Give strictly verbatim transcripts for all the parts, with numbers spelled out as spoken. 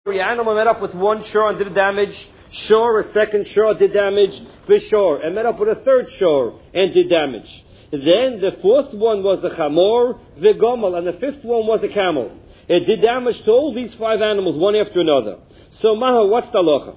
The animal met up with one shore and did damage. Shore, a second shore did damage. Vishor, and met up with a third shore and did damage. Then the fourth one was the chamor, the gomel, and the fifth one was the camel. It did damage to all these five animals, one after another. So, Maha, what's the halacha?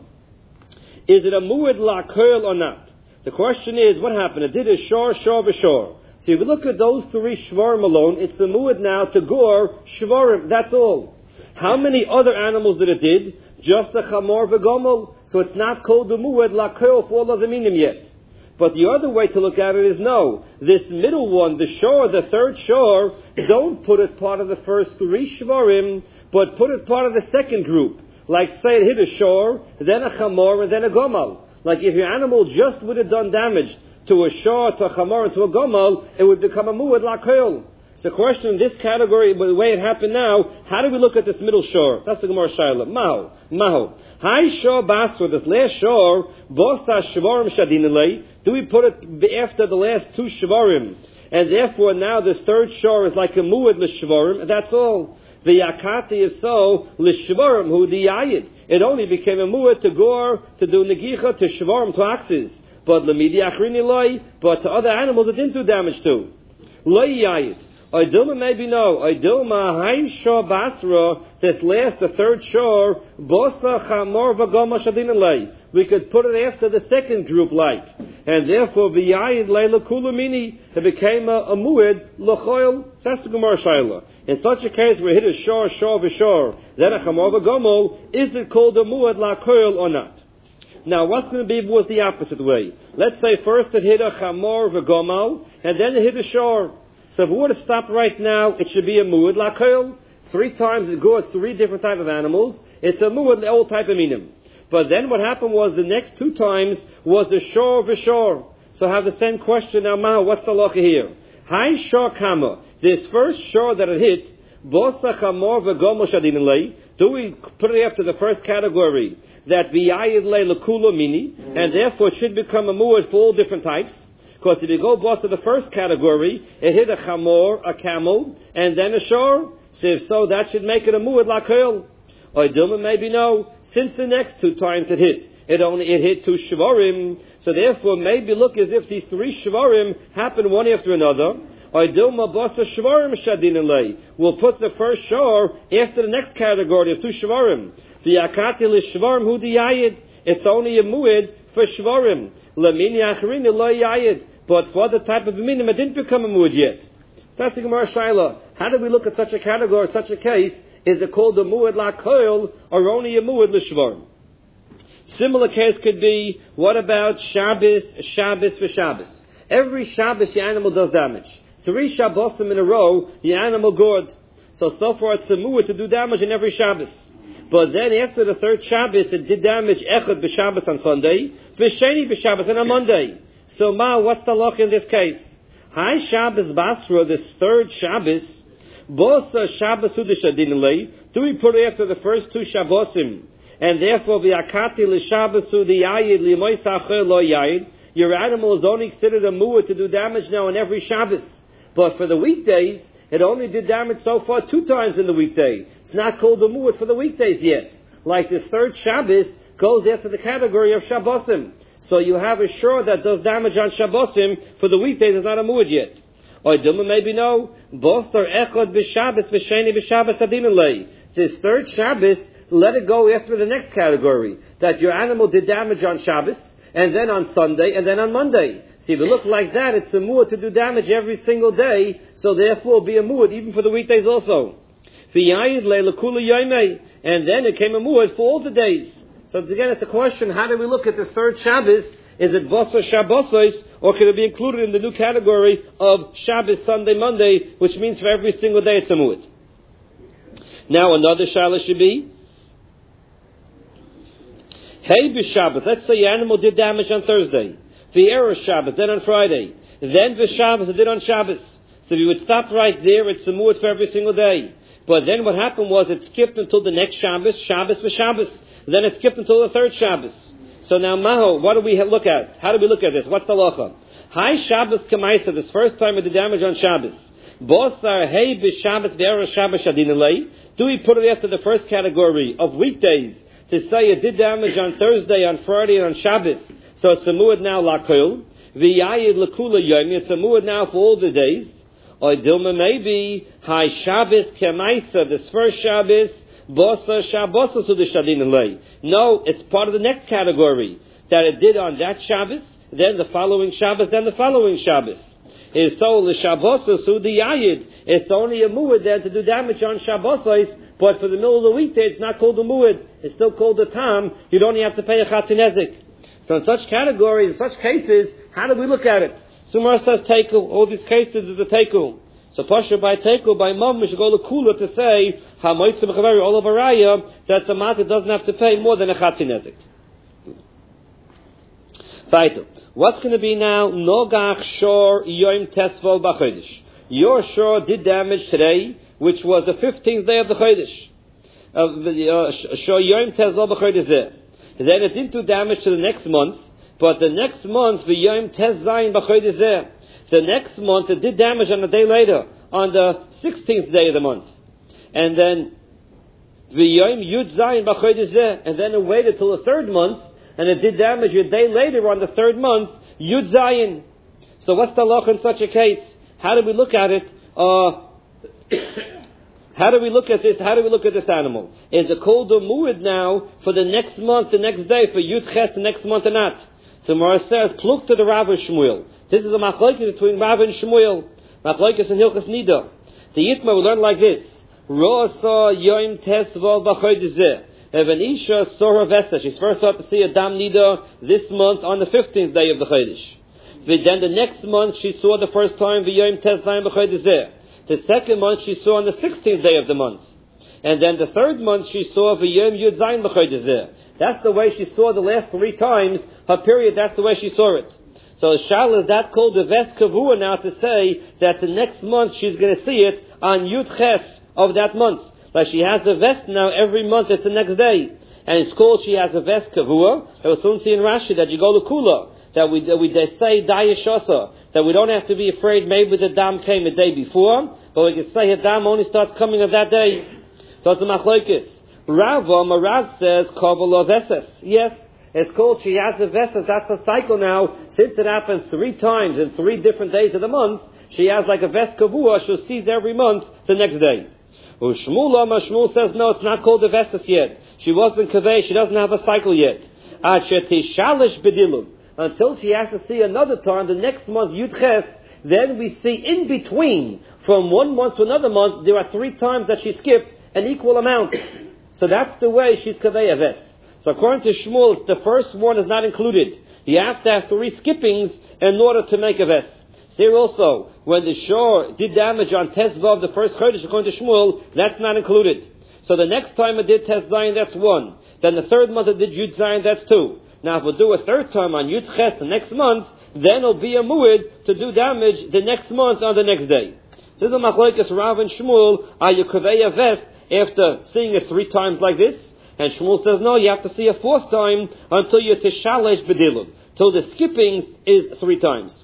Is it a muad lakel or not? The question is, what happened? It did a shor, shor, v'shor. So if you look at those three shvarim alone, it's the muad now to gore shvarim. That's all. How many other animals did it did? Just the chamor v'gomel. So it's not called the muad lakel for all of the minim yet. But the other way to look at it is no. This middle one, the shor, the third shor, don't put it part of the first three shvarim, but put it part of the second group. Like say it hit a shor, then a chamor, and then a gomel. Like if your animal just would have done damage to a shor, to a chamor, and to a gomel, it would become a muad lakel. So the question in this category, the way it happened now, how do we look at this middle shor? That's the Gemara Shaila. Maho. Maho. Hi shor basra, this last shor, bosta shvarim shadinalei. Do we put it after the last two shvarim? And therefore now this third shor is like a muad l'shvarim. That's all. The yakati is so l'shvarim hu diyayid. It only became a muad to gore, to do negicha, to shvarim, to axes. But l'midi achrini loy, but to other animals it didn't do damage to. Loy yayid. Oidilma maybe no. Oidilma hai shor basra, this last, the third shor, bosa chamor v'goma shadinalei. We could put it after the second group like. And therefore, v'yayid leila kulamini, it became a, a muad l'choil. That's the Gemara Shaila. In such a case, we hit a shor, shor v'shor, then a chamor v'gomol, is it called a muad l'choil or not? Now, what's going to be was the opposite way. Let's say first it hit a chamor v'gomol, and then it hit a shor. So if we were to stop right now, it should be a muad lakel. Three times it goes three different type of animals. It's a muad all type of minim. But then what happened was the next two times was a shor v'shor. So I have the same question now. Ma, what's the halacha here? Hi shor kama. This first shor that it hit, bosa chamor v'gomo shadinalei. Do we put it after the first category that v'yayid le lekula mini, and therefore it should become a muad for all different types? Because if you go boss to the first category, it hit a chamor, a camel, and then a shor. So if so, that should make it a muad lakel. Or Dilma maybe no. Since the next two times it hit, it only it hit two shvarim. So therefore, maybe look as if these three shvarim happen one after another. Or Dilma boss a shvarim shadinalei. We'll put the first shor after the next category of two shvarim. The akati l'shvarim hu diyayid. It's only a muad for shvarim. Lamini achrin lo yayid. But for other type of minim, it didn't become a muad yet. That's the Gemara Shaila. How do we look at such a category, such a case? Is it called a muad lakoil or only a muad l'shvar? Similar case could be, what about Shabbos, Shabbos for Shabbos? Every Shabbos, your animal does damage. Three Shabbosim in a row, your animal gored. So, so far it's a muad to do damage in every Shabbos. But then after the third Shabbos, it did damage Echad b'Shabbos on Sunday, V'Sheni b'Shabbos on a Monday. So, Ma, what's the loch in this case? Hi Shabbos Basra, this third Shabbos, Bosa Shabbos Udishadinalei. Do we put it after the first two Shabbosim? And therefore, V'Akati l'Shabbos Udiyayid l'Moisachel lo Yayid. Your animal is only considered a muad to do damage now on every Shabbos. But for the weekdays, it only did damage so far two times in the weekday. It's not called a muad for the weekdays yet. Like this third Shabbos goes after the category of Shabbosim. So you have a shor that does damage on Shabbosim for the weekdays. It's not a muad yet. Or Dilma maybe no. Boster echad b'Shabbos v'sheni b'Shabbos adinalei. This third Shabbos, let it go after the next category. That your animal did damage on Shabbos, and then on Sunday, and then on Monday. See, if it look like that, it's a muad to do damage every single day. So therefore, it'll be a muad even for the weekdays also. V'yayid le'lekula yoymei. And then it came a muad for all the days. So again, it's a question, how do we look at this third Shabbos? Is it Bosa Shabbosos, or can it be included in the new category of Shabbos, Sunday, Monday, which means for every single day it's a muad? Now another shaila should be, Hey b'Shabbos, let's say your animal did damage on Thursday. The error Shabbos, then on Friday. Then the Shabbos it did on Shabbos. So if you would stop right there, it's a muad for every single day. But then what happened was it skipped until the next Shabbos, Shabbos for Shabbos. Then it skipped until the third Shabbos. So now, Maho, what do we look at? How do we look at this? What's the halacha? Hi Shabbos Kamaisa, this first time it did damage on Shabbos. Bosar hey b'Shabbos v'erev Shabbos shadinalei. Do we put it after the first category of weekdays to say it did damage on Thursday, on Friday, and on Shabbos? So it's a muad now lakul. V'yayid lakula yom. It's a muad now for all the days. Or Dilma maybe High Shabbos Kemaisa, this first Shabbos, Bosa Shabbosa to the Shadinalei. No, it's part of the next category that it did on that Shabbos, then the following Shabbos, then the following Shabbos. Is so the Shabbosa to the Yayid. It's only a muad then to do damage on Shabbosais, but for the middle of the weekday it's not called a muad. It's still called a tam. You'd only have to pay a chatinezik. So in such categories, in such cases, how do we look at it? Sumar says teku. All these cases is a teku. So pasha by teku by mom we should go to kula to say hamoitzu b'chaveri all of araya that the matter doesn't have to pay more than a chatzinezik. Faitu. What's going to be now? Nogach shor yom tesvo b'chodesh. Your shor did damage today, which was the fifteenth day of the chodesh. Shor yom tesvo b'chodesh. Then it didn't do damage to the next month. But the next month, the Yom Tez Zayin B'Chodesh Zeh, the next month it did damage on a day later, on the sixteenth day of the month. And then the Yom Yud Zayin B'Chodesh Zeh, and then it waited till the third month, and it did damage a day later on the third month, Yud Zayin. So what's the law in such a case? How do we look at it? Uh, how do we look at this? How do we look at this animal? Is it called a muad now for the next month, the next day, for Yud Ches the next month or not? So Mara says, pluk to the Rav and Shmuel. This is a machlokes between Rav and Shmuel. Machlokes and Hilchas Nida. The Yitma we learn like this. Rosa Yom Tesvo B'Chodesh Zeh. If an Isha saw her vesta, she's first out to see a Dam Nida this month on the fifteenth day of the Chodesh. Then the next month she saw the first time the Yom Tez Zayin B'Chodesh Zeh. The second month she saw on the sixteenth day of the month. And then the third month she saw the Yom Yud Zayin B'Chodesh Zeh. That's the way she saw the last three times, her period, that's the way she saw it. So Shal is that called the Ves Kavua now to say that the next month she's going to see it on Yud Ches of that month. Like she has the vest now every month, it's the next day. And it's called she has a Ves Kavua. I will soon see in Rashi that you go to Kula, that we, that we they say Dayashasa, that we don't have to be afraid maybe the Dam came a day before, but we can say a Dam only starts coming on that day. So it's a machlokes. Rava, Maraz says, Kabbalah Veses. Yes, it's called she has a Veses. That's a cycle now. Since it happens three times in three different days of the month, she has like a Ves Kavua. She'll see every month the next day. Shmuel, Shmuel says, no, it's not called a Veses yet. She wasn't Kaveh. She doesn't have a cycle yet. Until she has to see another time, the next month, Yud Ches, then we see in between, from one month to another month, there are three times that she skipped an equal amount. So that's the way she's Kaveh Aves. So according to Shmuel, the first one is not included. You have to have three skippings in order to make Aves. Here also, when the shore did damage on Tezvav, the first Chodesh, according to Shmuel, that's not included. So the next time it did Tez Zayin, that's one. Then the third month it did Yud Zayin, that's two. Now if we'll do a third time on Yud Ches the next month, then it'll be a muad to do damage the next month on the next day. So this is a machlokes Rav and Shmuel, are you Kaveh Aves after seeing it three times like this? And Shmuel says, no, you have to see a fourth time until you're Tishalesh B'dilud. Till the skipping is three times.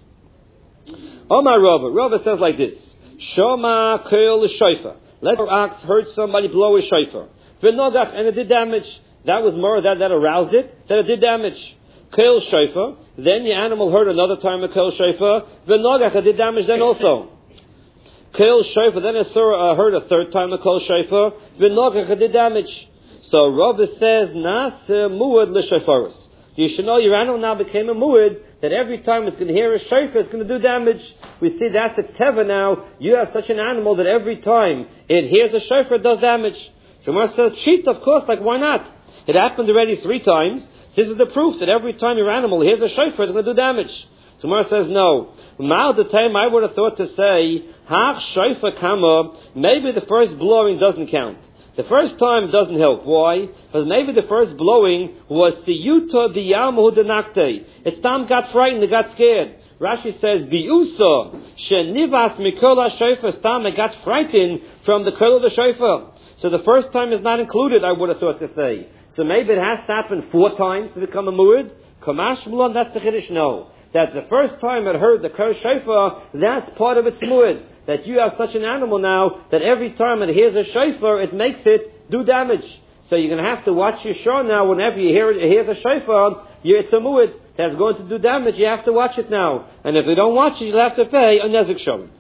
Omar Rava. Rava says like this. Shoma Keil Shofar. Let our ox heard somebody blow a shofar. V'nogach, and it did damage. That was more that, that aroused it, that it did damage. Keil Shofar. Then the animal heard another time a Keil Shofar. V'nogach, it did damage then also. Keil Shofar, then it uh, heard a third time a Keil Shofar. V'nogach, it did damage. So Rava says, Nas muad l'shofaros. You should know your animal now became a muad, that every time it's going to hear a shofar, it's going to do damage. We see that's its teva now. You have such an animal that every time it hears a shofar, it does damage. So Mar says, cheat, of course, like why not? It happened already three times. This is the proof that every time your animal hears a shofar, it's going to do damage. So Mar says, no. Mal the time I would have thought to say, Hach shofar kama, maybe the first blowing doesn't count. The first time doesn't help. Why? Because maybe the first blowing was siyuta diyalmahu denakte. Its tam got frightened, it got scared. Rashi says, biusa shenivas mikola shofar. Tam it got frightened from the kol of the shofar. So the first time is not included, I would have thought to say. So maybe it has to happen four times to become a muad. Kamash mulan, that's the chiddush. No. that the first time it heard the Kar Shofar, that's part of its muad. That you have such an animal now that every time it hears a shofar, it makes it do damage. So you're going to have to watch your shor now. Whenever you hear it, it hears a shofar, it's a muad that's going to do damage. You have to watch it now. And if you don't watch it, you'll have to pay a nezik shalom.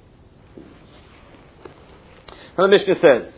The Mishnah says,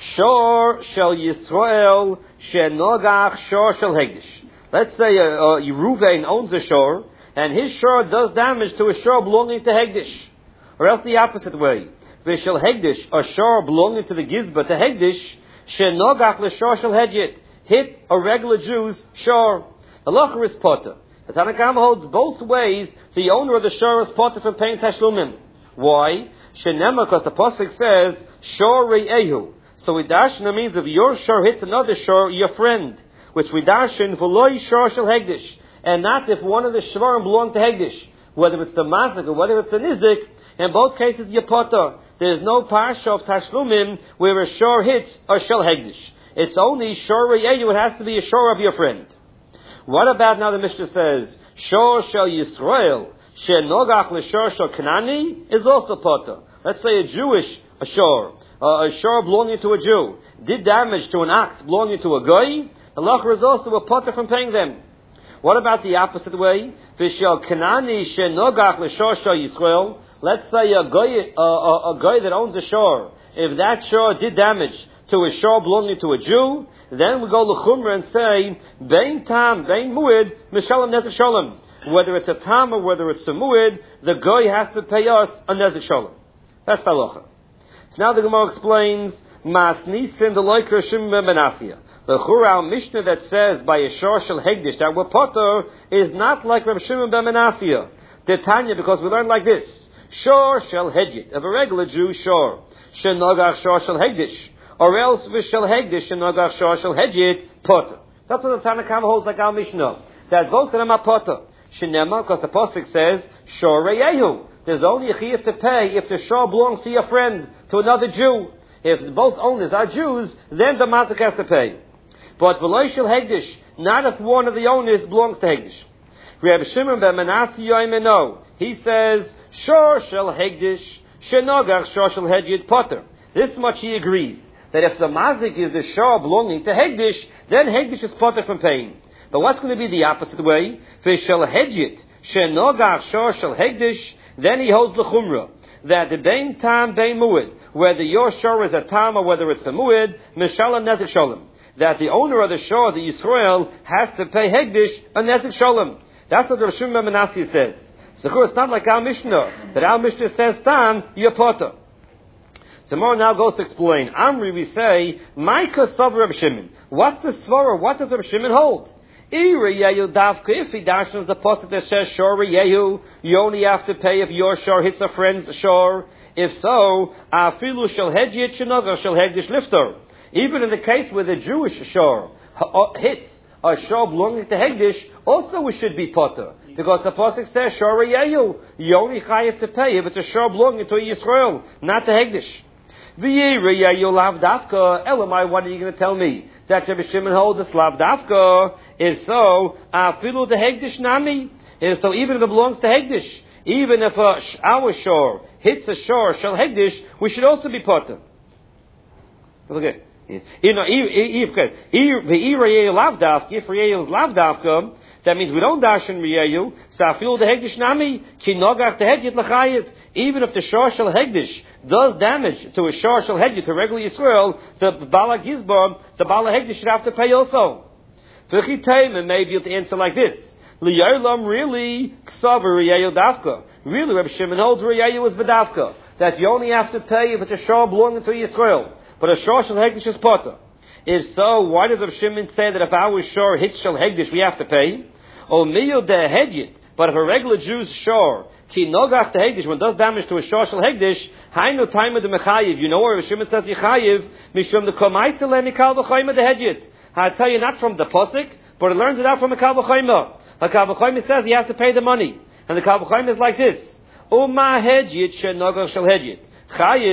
Shor shel Yisrael shenogach shor shel hegdish. Let's say uh, uh, Yeruvain owns a shor, and his shor does damage to a shor belonging to hegdish. Or else the opposite way. V'shel hegdish, a shor belonging to the gizba, to hegdish, shenogach l'shor shel hedjit, hit a regular Jew's shor. The locher is potter. The Tanna Kamma holds both ways. The owner of the shor is potter from paying tashlumim. Why? Shenema, because the pasuk says shor re'ehu. So Vidashna means if your shor hits another shor, your friend. Which Vidashin v'loi shor shel hegdish, and not if one of the shorim belong to hegdish. Whether it's the mazik or whether it's the nizik, in both cases you're potter. There's no parsha of tashlumim where a shor hits a shel hegdish. It's only shor re'ehu. It has to be a shor of your friend. What about now the Mishnah says, Shor shel Yisrael, shenogach l'shor shel Kanani, is also potter. Let's say a Jewish a shor, uh, a shor belonging to a Jew, did damage to an ox belonging to a goy, the locher is also a potter from paying them. What about the opposite way? V'shel Kanani shenogach l'shor shel Yisrael, let's say a goy, uh, a, a goy that owns a shor, if that shor did damage to a shor belonging to a Jew, then we go l'chumra and say, Bein tam, bein muid, mishalem nezik shalom. Whether it's a tam or whether it's a muid, the goy has to pay us a nezik shalom. That's the halacha. So now the Gemara explains, Mas nisin the loiker shimon ben Asiya. The Chura Mishnah that says by a shor shel hegdish that we're potter is not like Reb Shimon ben Asiya. The Tanya, because we learn like this: shor shel hedjit, of a regular Jew shor, shenogach shor shel hegdish. Or else v'shel hegdish and nogach shor shel hedjit potter. That's what the Tanna Kamma holds like our Mishnah. That both of them are potter. Shenema, because the pasuk says shor re'ehu. There's only a chiyuv to pay if the shor belongs to your friend, to another Jew. If both owners are Jews, then the mazik has to pay. But v'lo shel hegdish, not if one of the owners belongs to hegdish. Reb Shimon ben Menashe yoimeno. He says shor shel hegdish shenogach shor shel hedjit potter. This much he agrees. That if the mazik is the shor belonging to hegdish, then hegdish is potter from paying. But what's going to be the opposite way? V'shel hedjit shenogach shor shel hegdish, then he holds the chumrah that the bein tam bein muid, whether your shor is a tam or whether it's a muid, mishalem nezik shalom, that the owner of the shor, the Yisrael, has to pay hegdish a nezik shalom. That's what Rav Shimon ben Menashe says. So it's not like our Mishnah that our Mishnah says tam you're potter. So more now goes to explain. Amri, we say, Maika Sav Reb Shimon. What's the svara? What does Reb Shimon hold? If he dashes the pasuk that says shor re'ehu, you only have to pay if your shor hits a friend's shor. If so, afilu shel hedjit shenogar shel hegdish lifter. Even in the case where the Jewish shor hits a shor belonging to hegdish, also we should be potter. Because the pasuk says shor re'ehu, you only have to pay if it's a shor belonging to Yisrael, not to hegdish. Elamai, what are you going to tell me? That Rabbi Shimon holds the slav dafka is so, afilu the hegdish nami, is so even if it belongs to hegdish, even if a, our shor hits a shor shel hegdish, we should also be potter. Look at it. You know, if lav dafka, if is lav dafka, that means we don't dash in riyeyu. So afilu the hegdish nami ki nogach the hegdit l'chayiv. Even if the shor shel hegdish does damage to a shor shel hegdish, to regular Yisrael, the bala gizbar, the bala hegdish should have to pay also. V'chitayim may be able to answer like this: Liyolam really ksaver riyeyu dafka. Really, Reb Shimon holds riyeyu was bedafka, that you only have to pay if it's a shor belonging to Yisrael, but a shor shel hegdish is potter. If so, why does Reb Shimon say that if our shor hits shel hegdish we have to pay? O miyu de hedjit, but if a regular Jew's shor ki nogach the hegdish, when it does damage to a shor shel hegdish, hainu taima de mechayiv. You know where Reb Shimon says yechayiv mishum the komaisa le mikal v'chayma de hedjit. I tell you not from the pasuk, but it learns it out from the kal v'chayma. The kal v'chayma says you have to pay the money, and the kal v'chayma is like this: Uma hedjit she nogach shel hedjit chayiv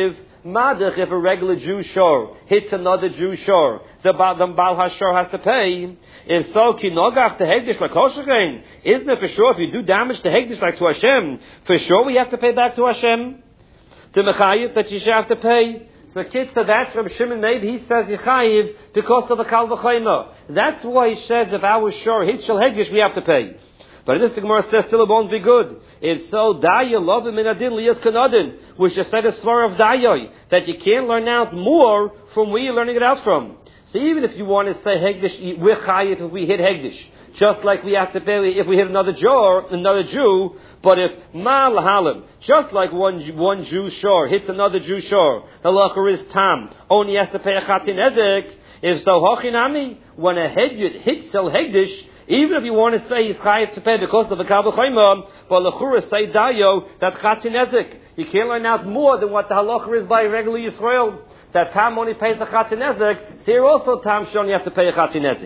Madach, if a regular Jew shor hits another Jew shor, the Baal, the Baal HaShor has to pay. If so, kinogach to Hegdish like Hoshechain, isn't it for sure if you do damage to Hegdish like to Hashem, for sure we have to pay back to Hashem? To Mechayiv, that you should have to pay? So kids, so that's from Shimon. Maybe he says Yechayiv because of the Kal V'Chayma. That's why he says if our shor hits Shel Hegdish, we have to pay. But this the Gemara says still it won't be good. If so, Daya love him in Adin Liyas Kanadin, which is said a svar of Daya, that you can't learn out more from where you're learning it out from. So even if you want to say Hegdish, we're Chayiv if we hit Hegdish. Just like we have to pay if we hit another Jew, another Jew. But if Mal Halim, just like one one Jew shor hits another Jew shor, the halacha is Tam, only has to pay a Chatin Ezek. If so, Hochinami, when a Hegdish hits Shel Hegdish, even if you want to say he's chayiv to pay because of the Kal V'Chayma, but l'chura say dayo, that's chatin ezek. You can't learn out more than what the halacha is by regular Yisrael. That Tam only pays the chatin ezek. So here also Tam should only have to pay a chatin ezek.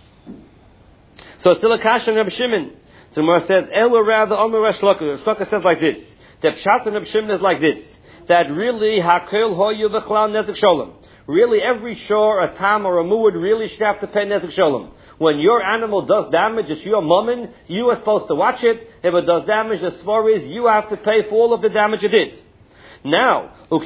So still a kasha in Reb Shimon. So Gemara says, Ela rather on the Resh Shloka. Shloka says like this. The pshat in Reb Shimon is like this. That really hakel hoyu v'chlal nezek sholem. Really every shor, a Tam or a muad really should have to pay nezek sholem. When your animal does damage, it's your mummin, you are supposed to watch it. If it does damage, the svar is you have to pay for all of the damage it did. Now, when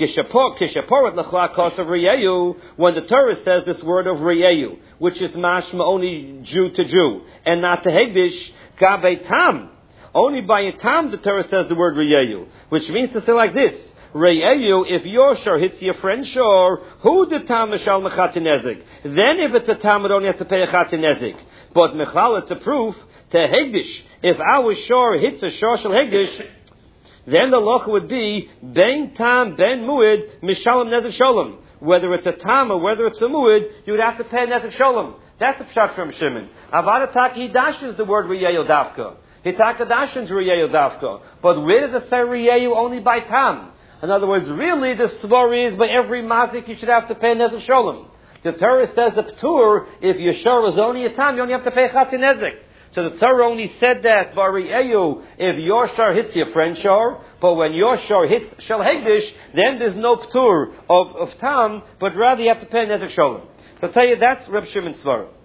the Torah says this word of Reyeyu, which is mashma only Jew to Jew, and not to Hegdish, Gabei Tam. Only by a Tam the Torah says the word Reyeyu, which means to say like this. Re'eyu, if your shor hits your friend shor, who the tam mishal mechatin nezik? Then if it's a tam, it only has to pay a chatin nezik. But mechal, it's a proof to hegdish. If our shor hits a shor shel hegdish, then the loch would be ben tam ben muid mishalim nezik sholem. Whether it's a tam or whether it's a muid, you would have to pay nezik sholem. That's the pshat from Shimon. Avadataki hidash is the word re'eyu dafka. Hitaka dashin is re'eyu dafka. But where does it say re'eyu only by tam? In other words, really the svar is by every mazik you should have to pay nezek sholem. The Torah says the ptur, if your shor is only a tam, you only have to pay chatzin nezek. So the Torah only said that bari eyu if your shor hits your friend shor, but when your shor hits shel hegdish, then there's no ptur of, of tam, but rather you have to pay nezek sholem. So I'll tell you that's Reb Shimon's svar.